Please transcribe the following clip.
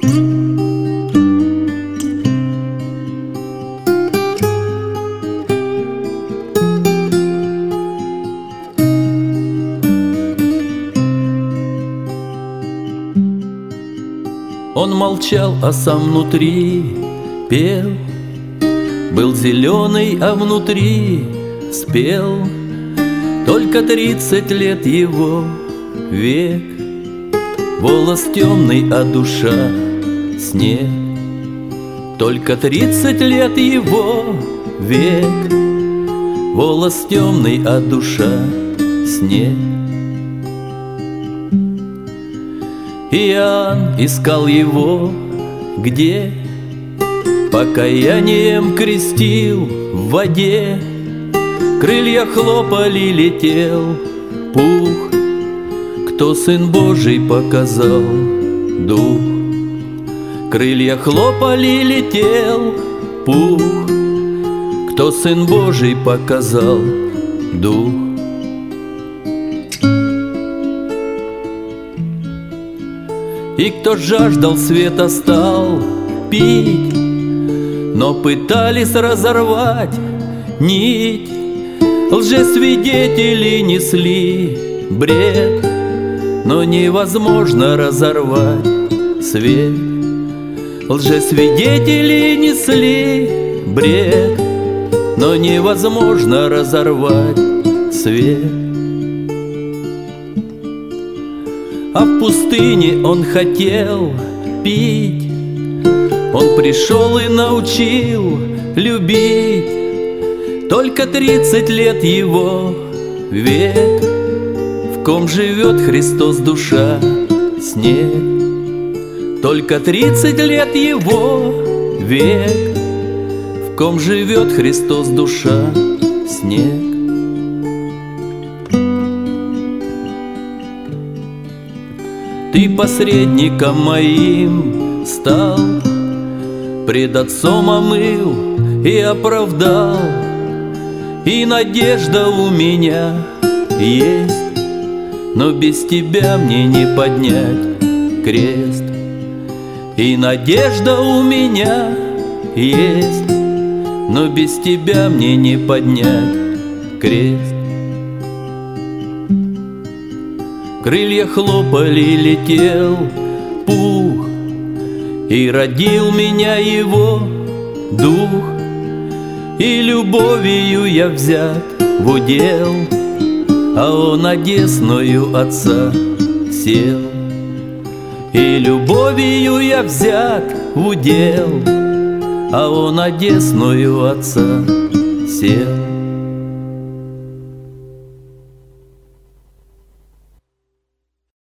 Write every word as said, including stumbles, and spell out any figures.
Он молчал, а сам внутри пел. Был зеленый, а внутри спел. Только тридцать лет его век. Волос темный, а душа снег. Только тридцать лет его век. Волос темный, а душа снег. Иоанн искал его где? Покаянием крестил в воде. Крылья хлопали, летел пух. Кто Сын Божий показал дух? Крылья хлопали, летел пух. Кто Сын Божий показал дух? И кто жаждал света, стал пить, но пытались разорвать нить. Лжесвидетели несли бред, но невозможно разорвать свет. Лжесвидетели несли бред, но невозможно разорвать свет. А в пустыне он хотел пить. Он пришел и научил любить. Только тридцать лет его век, в ком живет Христос душа снег. Только тридцать лет его век, в ком живет Христос душа снег. Ты посредником моим стал, пред Отцом омыл и оправдал. И надежда у меня есть, но без тебя мне не поднять крест. И надежда у меня есть, но без тебя мне не поднять крест. Крылья хлопали, летел пух, и родил меня его дух. И любовью я взят в удел, а он одесную Отца сел. И любовью я взят в удел, а он одесную Отца сел.